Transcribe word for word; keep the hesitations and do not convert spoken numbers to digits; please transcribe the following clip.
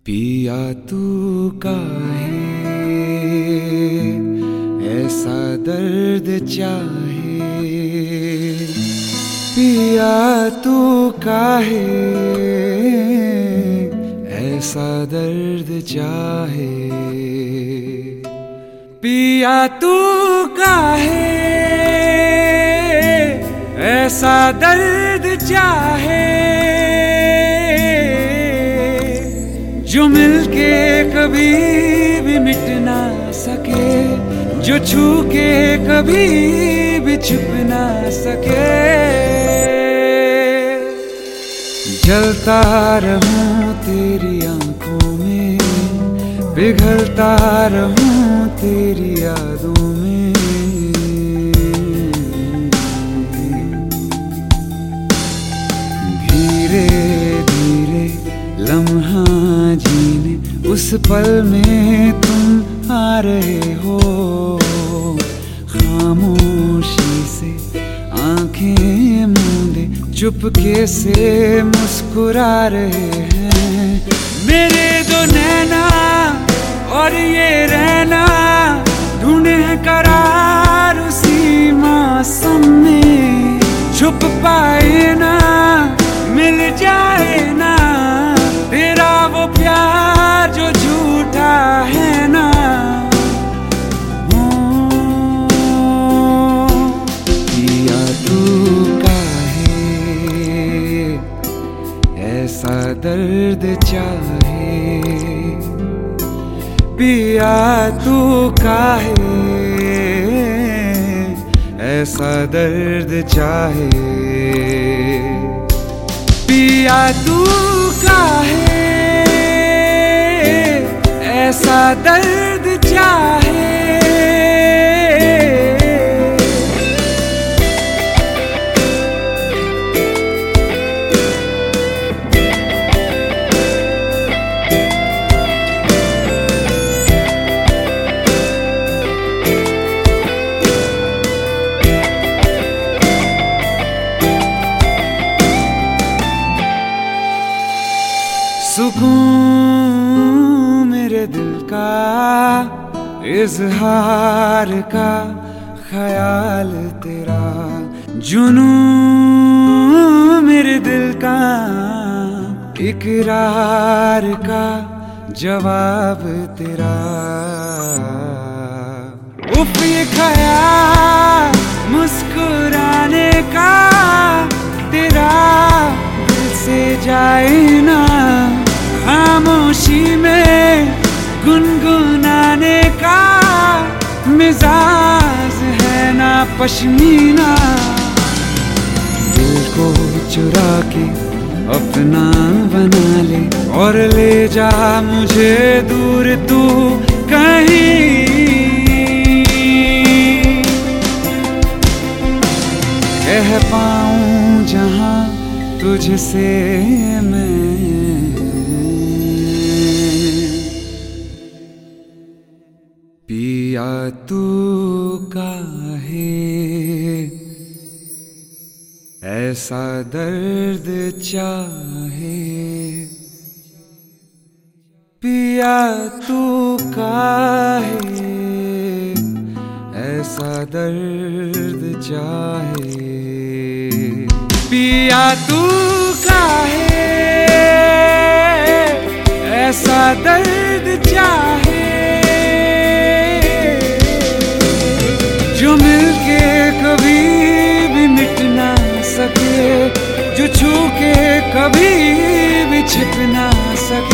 पिया तू काहे ऐसा दर्द चाहे, पिया तू काहे ऐसा दर्द चाहे, पिया तू काहे ऐसा दर्द चाहे, जो मिलके कभी भी मिट ना सके, जो छू के कभी भी छुप ना सके। जलता रहूं तेरी आंखों में, पिघलता रहूं तेरी यादों में, धीरे धीरे लम्हा जीने उस पल में तुम आ रहे हो, खामोशी से आंखें मूंदे चुपके से मुस्कुरा रहे हैं। मेरे दो नैना और ये रहना ढूंढे करार उसी मौसम में, छुप पाए ना मिल जाए ना तेरा वो प्यार जो झूठा है ना। पिया तू काहे ऐसा दर्द चाहे, पिया तू काहे ऐसा दर्द चाहे, पिया तू काहे ऐसा दर्द चाहे। सुकून मेरे दिल का इजहार का ख्याल तेरा, जुनून मेरे दिल का इकरार का जवाब तेरा। उफ ये ख्याल मुस्कुराने का तेरा दिल से जाए ना, खामोशी में गुनगुनाने का मिजाज है ना पश्मीना। दिल को चुरा के अपना बना ले और ले जा मुझे दूर तू कहीं, कह पाऊं जहां तुझसे मैं। पिया तू काहे ऐसा दर्द चाहे, पिया तू काहे ऐसा दर्द चाहे, पिया तू काहे ऐसा दर्द चाहे, जो मिलके कभी भी मिट ना सके, जो छू के कभी भी छिप ना सके।